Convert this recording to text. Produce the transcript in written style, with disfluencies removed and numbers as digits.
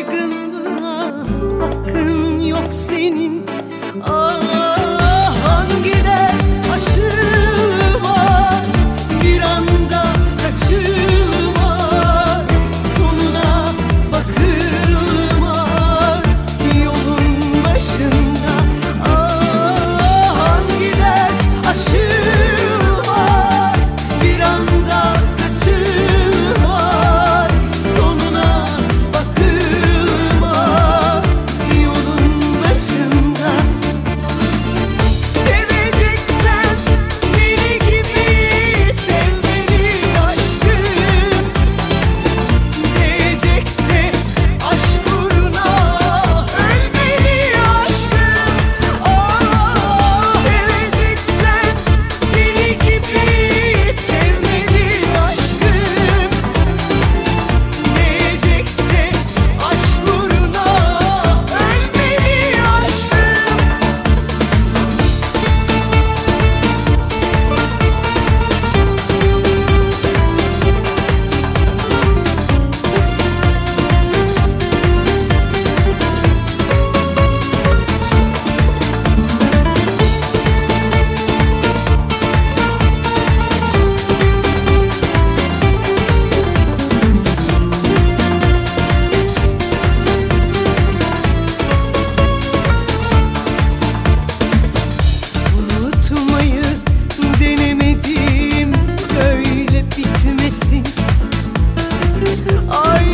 Dargınlığa hakkın yok senin. Ah, hangi dert aşılmaz, bir anda kaçılmaz, sonuna bakılmaz yolun başında. Ah, hangi dert aşılmaz, bir anda kaçılmaz, sonuna bakılmaz yolun başında. Seveceksen deli gibi sevmeli aşkım, değecekse aşk uğruna ölmeli aşkım. Ah, seveceksen deli gibi sevmeli aşkım, değecekse aşk uğruna ölmeli aşkım. Unutmayı denemedim, böyle bitmesin. Ay